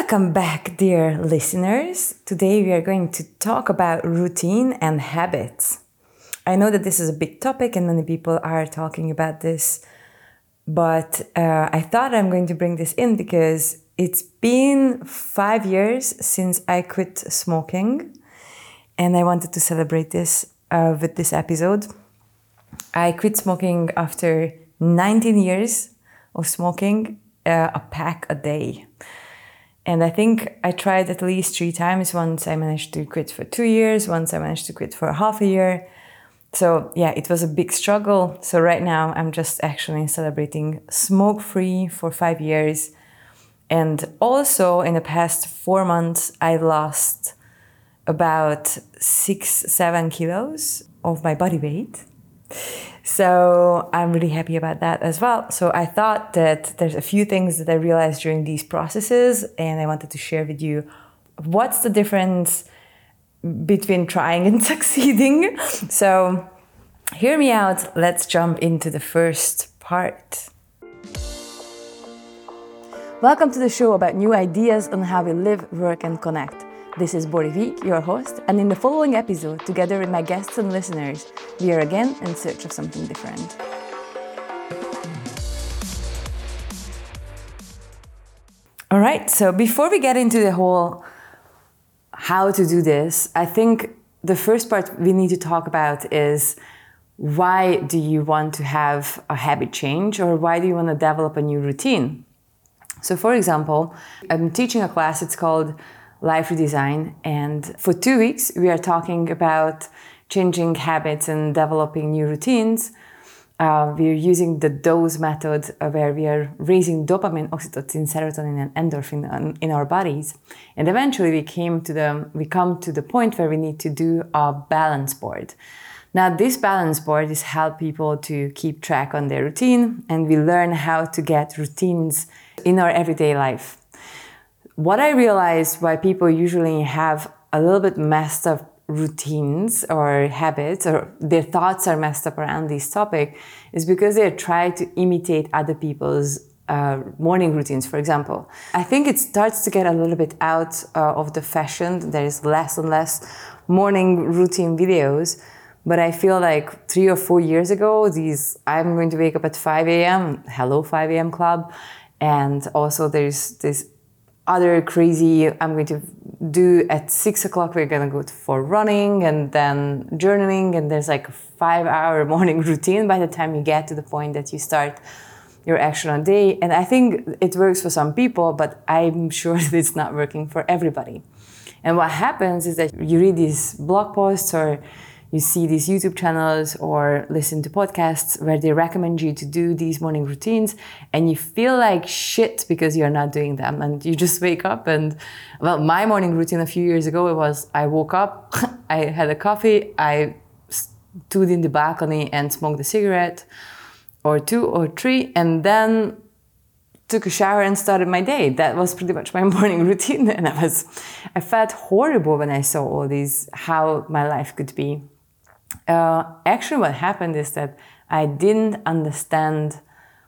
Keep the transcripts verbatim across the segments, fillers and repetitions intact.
Welcome back, dear listeners. Today we are going to talk about routine and habits. I know that this is a big topic and many people are talking about this, but uh, I thought I'm going to bring this in because it's been five years since I quit smoking, and I wanted to celebrate this uh, with this episode. I quit smoking after nineteen years of smoking uh, a pack a day. And I think I tried at least three times. Once I managed to quit for two years. Once I managed to quit for half a year. So yeah, it was a big struggle. So right now I'm just actually celebrating smoke-free for five years. And also in the past four months, I lost about six, seven kilos of my body weight. So I'm really happy about that as well. So I thought that there's a few things that I realized during these processes, and I wanted to share with you what's the difference between trying and succeeding. So hear me out. Let's jump into the first part. Welcome to the show about new ideas on how we live, work, and connect. This is Borivik, your host, and in the following episode, together with my guests and listeners, we are again in search of something different. All right, so before we get into the whole how to do this, I think the first part we need to talk about is why do you want to have a habit change, or why do you want to develop a new routine? So for example, I'm teaching a class, it's called Life Redesign, and for two weeks we are talking about changing habits and developing new routines. Uh, we are using the dose method uh, where we are raising dopamine, oxytocin, serotonin, and endorphin in, in our bodies. And eventually we came to the we come to the point where we need to do a balance board. Now this balance board is help people to keep track on their routine, and we learn how to get routines in our everyday life. What I realized why people usually have a little bit messed up routines or habits, or their thoughts are messed up around this topic, is because they try to imitate other people's uh, morning routines, for example. I think it starts to get a little bit out uh, of the fashion. There is less and less morning routine videos. But I feel like three or four years ago, these I'm going to wake up at five a.m., hello five a.m. club. And also there's this other crazy, I'm going to do at six o'clock, we're going to go for running and then journaling. And there's like a five hour morning routine by the time you get to the point that you start your actual day. And I think it works for some people, but I'm sure that it's not working for everybody. And what happens is that you read these blog posts or you see these YouTube channels or listen to podcasts where they recommend you to do these morning routines, and you feel like shit because you're not doing them. And you just wake up and, well, my morning routine a few years ago, it was I woke up, I had a coffee, I stood in the balcony and smoked a cigarette or two or three, and then took a shower and started my day. That was pretty much my morning routine. And I was, I felt horrible when I saw all these, how my life could be. Uh, actually, what happened is that I didn't understand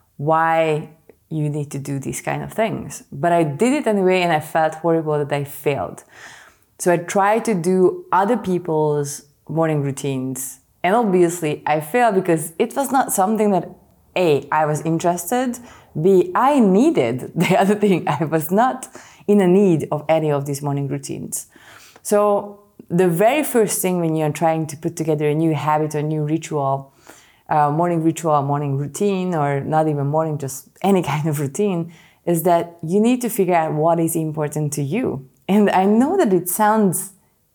why you need to do these kind of things. But I did it anyway, and I felt horrible that I failed. So I tried to do other people's morning routines. And obviously, I failed because it was not something that, A, I was interested, B, I needed. The other thing, I was not in a need of any of these morning routines. So the very first thing when you're trying to put together a new habit or new ritual, uh, morning ritual, morning routine, or not even morning, just any kind of routine, is that you need to figure out what is important to you. And I know that it sounds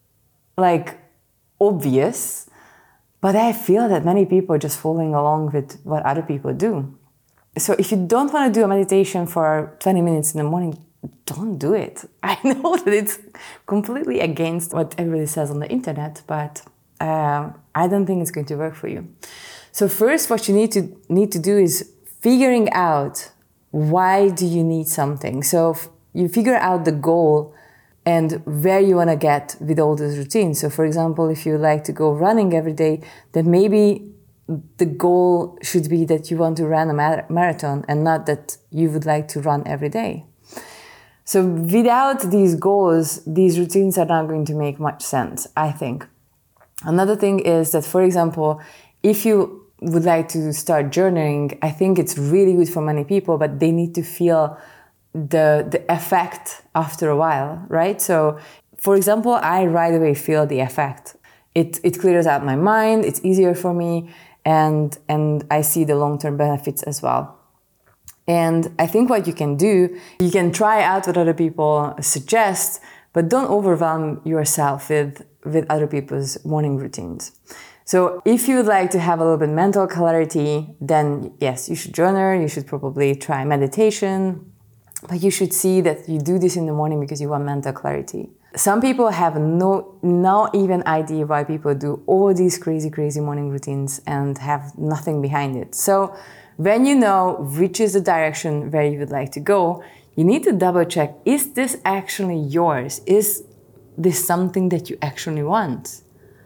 like obvious, but I feel that many people are just following along with what other people do. So if you don't want to do a meditation for twenty minutes in the morning, don't do it. I know that it's completely against what everybody says on the internet, but uh, I don't think it's going to work for you. So first, what you need to need to do is figuring out why do you need something. So you figure out the goal and where you want to get with all those routines. So for example, if you like to go running every day, then maybe the goal should be that you want to run a mar- marathon and not that you would like to run every day. So without these goals, these routines are not going to make much sense, I think. Another thing is that, for example, if you would like to start journaling, I think it's really good for many people, but they need to feel the the effect after a while, right? So, for example, I right away feel the effect. It it clears out my mind, it's easier for me, and and I see the long-term benefits as well. And I think what you can do, you can try out what other people suggest, but don't overwhelm yourself with, with other people's morning routines. So if you would like to have a little bit mental clarity, then yes, you should journal, you should probably try meditation, but you should see that you do this in the morning because you want mental clarity. Some people have no, not even idea why people do all these crazy, crazy morning routines and have nothing behind it. So when you know which is the direction where you would like to go, you need to double check, is this actually yours? Is this something that you actually want?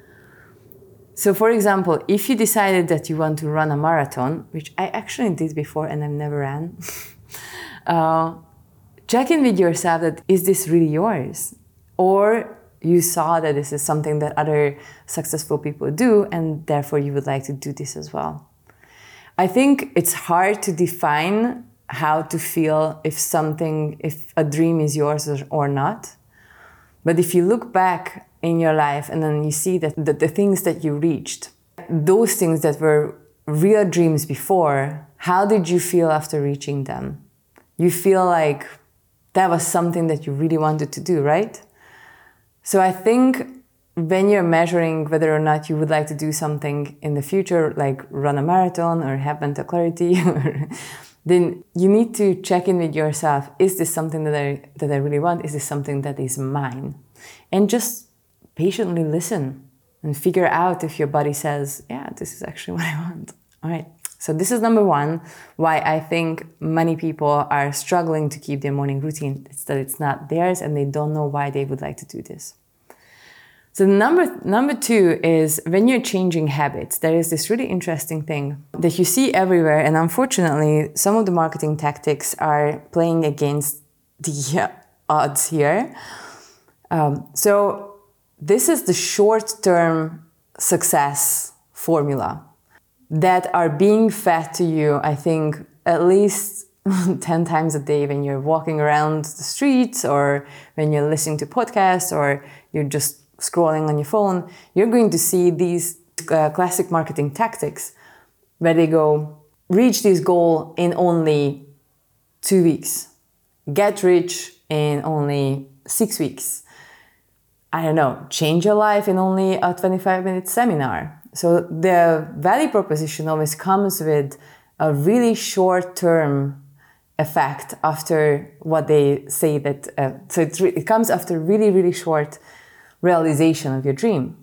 So for example, if you decided that you want to run a marathon, which I actually did before and I've never ran, uh, check in with yourself that is this really yours? Or you saw that this is something that other successful people do and therefore you would like to do this as well. I think it's hard to define how to feel if something, if a dream is yours or, or not. But if you look back in your life and then you see that the, the things that you reached, those things that were real dreams before, how did you feel after reaching them? You feel like that was something that you really wanted to do, right? So I think when you're measuring whether or not you would like to do something in the future, like run a marathon or have mental clarity, then you need to check in with yourself. Is this something that I, that I really want? Is this something that is mine? And just patiently listen and figure out if your body says, yeah, this is actually what I want. All right. So this is number one, why I think many people are struggling to keep their morning routine. It's that it's not theirs and they don't know why they would like to do this. So number, number two is when you're changing habits, there is this really interesting thing that you see everywhere. And unfortunately, some of the marketing tactics are playing against the odds here. Um, so this is the short-term success formula that are being fed to you, I think, at least ten times a day when you're walking around the streets or when you're listening to podcasts or you're just scrolling on your phone. You're going to see these uh, classic marketing tactics where they go, reach this goal in only two weeks. Get rich in only six weeks. I don't know, change your life in only a twenty-five minute seminar. So the value proposition always comes with a really short-term effect after what they say that, uh, so it, re- it comes after really, really short realization of your dream.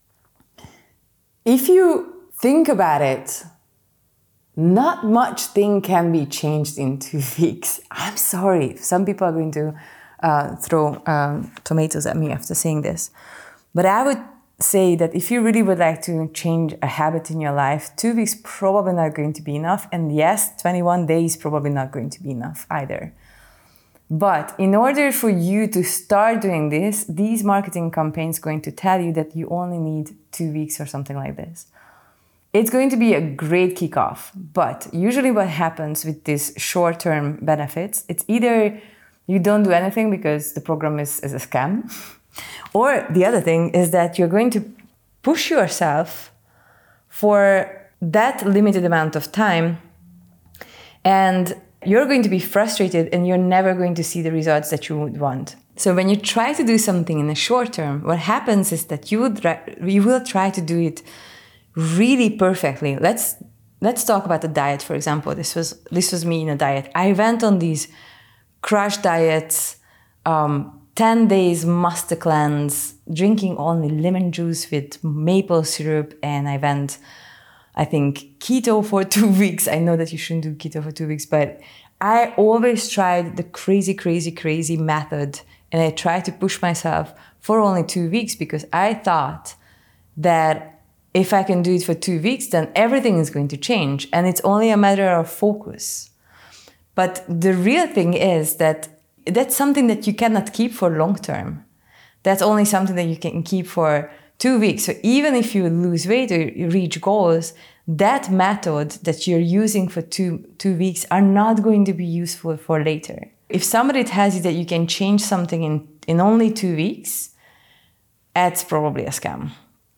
If you think about it, not much thing can be changed in two weeks. I'm sorry, some people are going to uh, throw um, tomatoes at me after saying this. But I would say that if you really would like to change a habit in your life, two weeks probably not going to be enough. And yes, twenty-one days probably not going to be enough either. But in order for you to start doing this, these marketing campaigns are going to tell you that you only need two weeks or something like this. It's going to be a great kickoff. But usually what happens with these short-term benefits, it's either you don't do anything because the program is, is a scam, or the other thing is that you're going to push yourself for that limited amount of time and you're going to be frustrated and you're never going to see the results that you would want. So when you try to do something in the short term, what happens is that you would you will try to do it really perfectly. Let's let's talk about the diet, for example. This was this was me in a diet. I went on these crash diets, um, ten days master cleanse, drinking only lemon juice with maple syrup, and I went, I think, keto for two weeks. I know that you shouldn't do keto for two weeks, but I always tried the crazy, crazy, crazy method, and I tried to push myself for only two weeks because I thought that if I can do it for two weeks, then everything is going to change, and it's only a matter of focus. But the real thing is that that's something that you cannot keep for long term. That's only something that you can keep for two weeks. So even if you lose weight or you reach goals, that method that you're using for two, two weeks are not going to be useful for later. If somebody tells you that you can change something in, in only two weeks, that's probably a scam.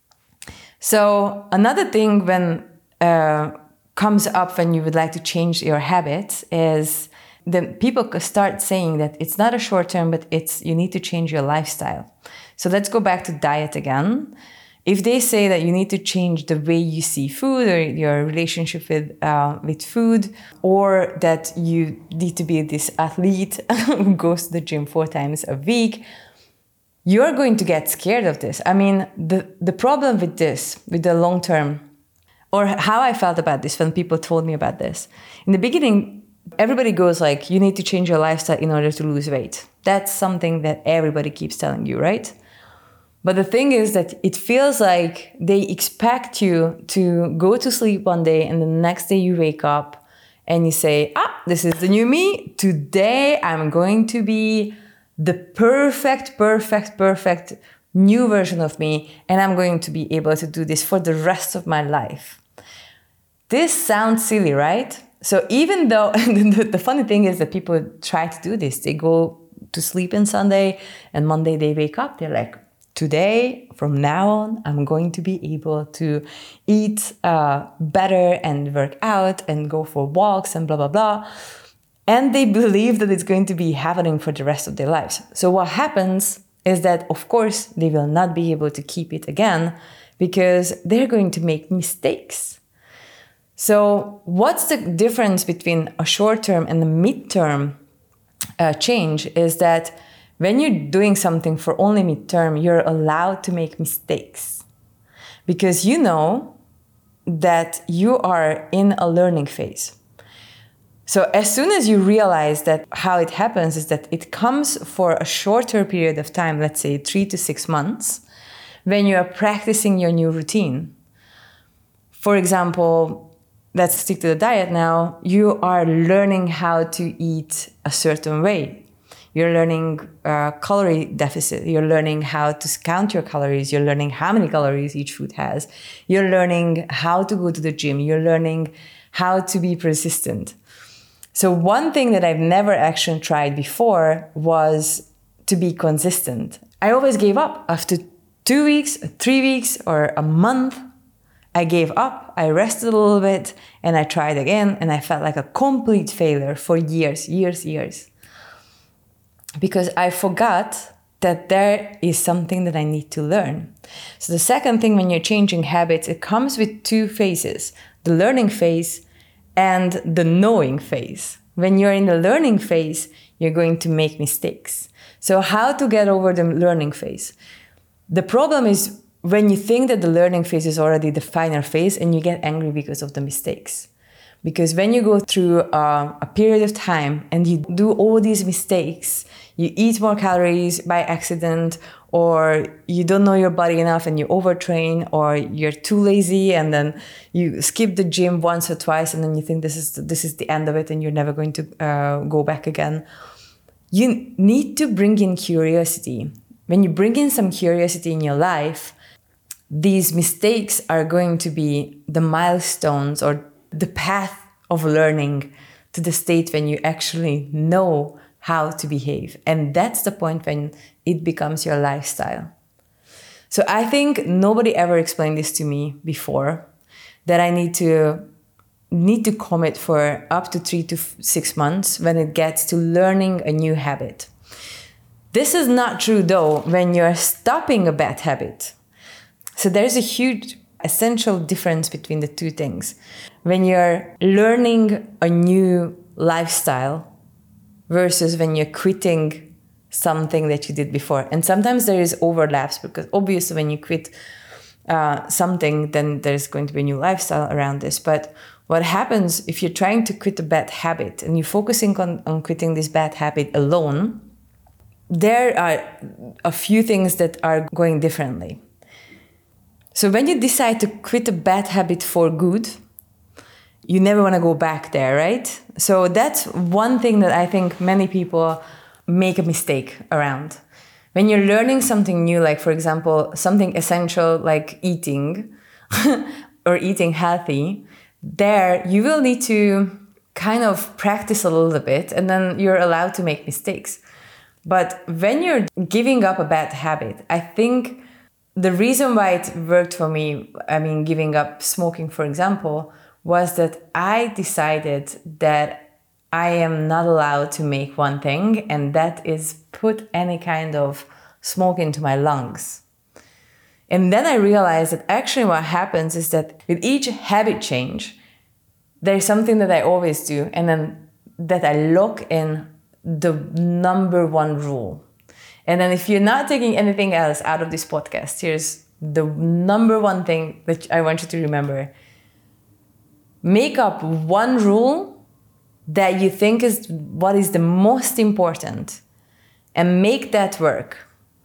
So another thing when uh, comes up when you would like to change your habits is then people start saying that it's not a short term, but it's you need to change your lifestyle. So let's go back to diet again. If they say that you need to change the way you see food or your relationship with uh, with food, or that you need to be this athlete who goes to the gym four times a week, you're going to get scared of this. I mean, the, the problem with this, with the long term, or how I felt about this when people told me about this. In the beginning, everybody goes like, you need to change your lifestyle in order to lose weight. That's something that everybody keeps telling you, right? But the thing is that it feels like they expect you to go to sleep one day and the next day you wake up and you say, ah, this is the new me. Today I'm going to be the perfect, perfect, perfect new version of me, and I'm going to be able to do this for the rest of my life. This sounds silly, right? So even though, the, the funny thing is that people try to do this, they go to sleep on Sunday and Monday they wake up, they're like, today, from now on, I'm going to be able to eat uh, better and work out and go for walks and blah, blah, blah. And they believe that it's going to be happening for the rest of their lives. So what happens is that, of course, they will not be able to keep it again because they're going to make mistakes. So what's the difference between a short-term and a mid-term uh, change is that when you're doing something for only mid-term, you're allowed to make mistakes because you know that you are in a learning phase. So as soon as you realize that how it happens is that it comes for a shorter period of time, let's say three to six months, when you are practicing your new routine. For example, let's stick to the diet now. You are learning how to eat a certain way. You're learning uh, calorie deficit. You're learning how to count your calories. You're learning how many calories each food has. You're learning how to go to the gym. You're learning how to be persistent. So one thing that I've never actually tried before was to be consistent. I always gave up after two weeks, three weeks, or a month. I gave up, I rested a little bit, and I tried again, and I felt like a complete failure for years, years, years. Because I forgot that there is something that I need to learn. So the second thing when you're changing habits, it comes with two phases, the learning phase and the knowing phase. When you're in the learning phase, you're going to make mistakes. So how to get over the learning phase? The problem is when you think that the learning phase is already the final phase and you get angry because of the mistakes. Because when you go through uh, a period of time and you do all these mistakes, you eat more calories by accident, or you don't know your body enough and you overtrain, or you're too lazy and then you skip the gym once or twice and then you think this is the, this is the end of it and you're never going to uh, go back again. You need to bring in curiosity. When you bring in some curiosity in your life, these mistakes are going to be the milestones or the path of learning to the state when you actually know how to behave. And that's the point when it becomes your lifestyle. So I think nobody ever explained this to me before, that I need to need to commit for up to three to six months when it gets to learning a new habit. This is not true though when you're stopping a bad habit. So there's a huge essential difference between the two things. When you're learning a new lifestyle versus when you're quitting something that you did before. And sometimes there is overlaps because obviously when you quit uh, something, then there's going to be a new lifestyle around this. But what happens if you're trying to quit a bad habit and you're focusing on, on quitting this bad habit alone, there are a few things that are going differently. So when you decide to quit a bad habit for good, you never want to go back there, right? So that's one thing that I think many people make a mistake around. When you're learning something new, like for example, something essential like eating or eating healthy, there you will need to kind of practice a little bit and then you're allowed to make mistakes. But when you're giving up a bad habit, I think the reason why it worked for me, I mean, giving up smoking, for example, was that I decided that I am not allowed to make one thing, and that is put any kind of smoke into my lungs. And then I realized that actually what happens is that with each habit change, there's something that I always do, and then that I lock in the number one rule. And then if you're not taking anything else out of this podcast, here's the number one thing that I want you to remember. Make up one rule that you think is what is the most important and make that work.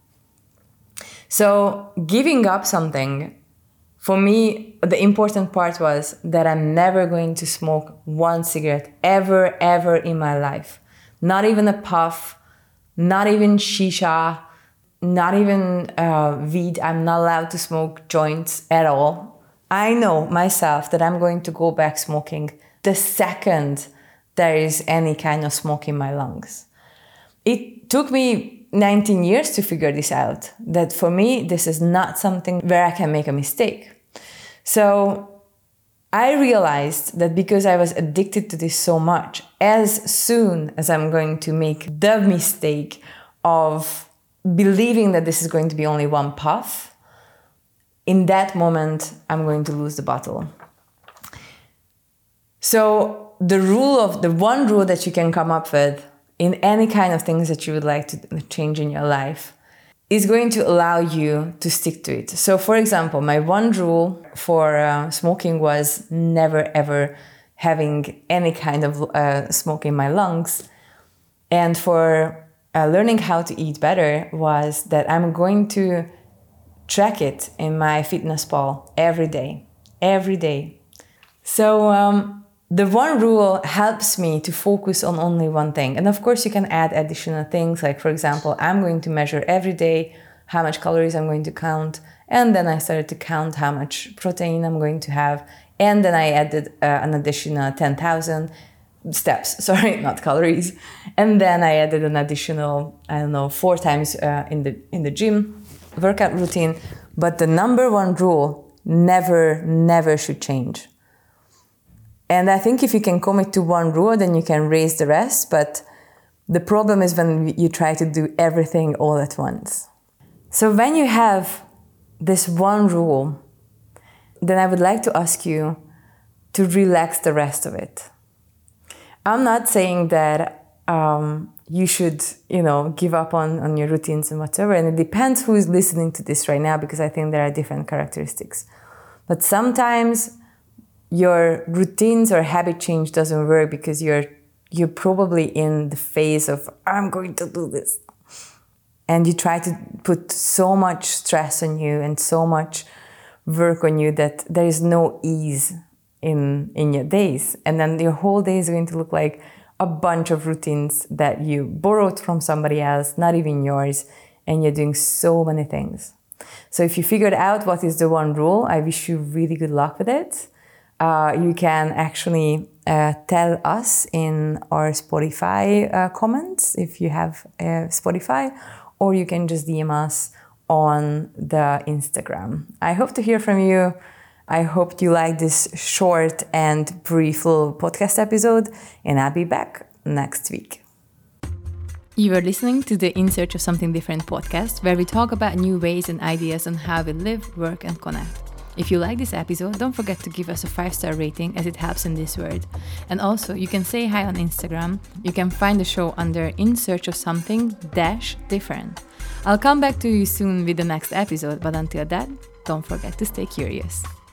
So giving up something, for me, the important part was that I'm never going to smoke one cigarette ever, ever in my life. Not even a puff, not even shisha, not even uh, weed. I'm not allowed to smoke joints at all. I know myself that I'm going to go back smoking the second there is any kind of smoke in my lungs. It took me nineteen years to figure this out, that for me, this is not something where I can make a mistake. So I realized that because I was addicted to this so much, as soon as I'm going to make the mistake of believing that this is going to be only one puff, in that moment, I'm going to lose the bottle. So the rule of the one rule that you can come up with in any kind of things that you would like to change in your life is going to allow you to stick to it. So for example, my one rule for uh, smoking was never ever having any kind of uh, smoke in my lungs. And for uh, learning how to eat better was that I'm going to track it in my FitnessPal every day, every day. So um, the one rule helps me to focus on only one thing. And of course, you can add additional things. Like, for example, I'm going to measure every day how much calories I'm going to count. And then I started to count how much protein I'm going to have. And then I added uh, an additional ten thousand steps, sorry, not calories. And then I added an additional, I don't know, four times uh, in the in the gym workout routine. But the number one rule never, never should change. And I think if you can commit to one rule, then you can raise the rest. But the problem is when you try to do everything all at once. So when you have this one rule, then I would like to ask you to relax the rest of it. I'm not saying that um, you should, you know, give up on, on your routines and whatever. And it depends who is listening to this right now, because I think there are different characteristics. But sometimes your routines or habit change doesn't work because you're you're probably in the phase of, I'm going to do this. And you try to put so much stress on you and so much work on you that there is no ease in, in your days. And then your whole day is going to look like a bunch of routines that you borrowed from somebody else, not even yours, and you're doing so many things. So if you figured out what is the one rule, I wish you really good luck with it. Uh, you can actually uh, tell us in our Spotify uh, comments if you have uh, Spotify, or you can just D M us on the Instagram. I hope to hear from you. I hope you like this short and brief little podcast episode, and I'll be back next week. You are listening to the In Search of Something Different podcast, where we talk about new ways and ideas on how we live, work, and connect. If you like this episode, don't forget to give us a five-star rating, as it helps in this world. And also, you can say hi on Instagram. You can find the show under In Search of Something Dash Different. I'll come back to you soon with the next episode, but until that, don't forget to stay curious.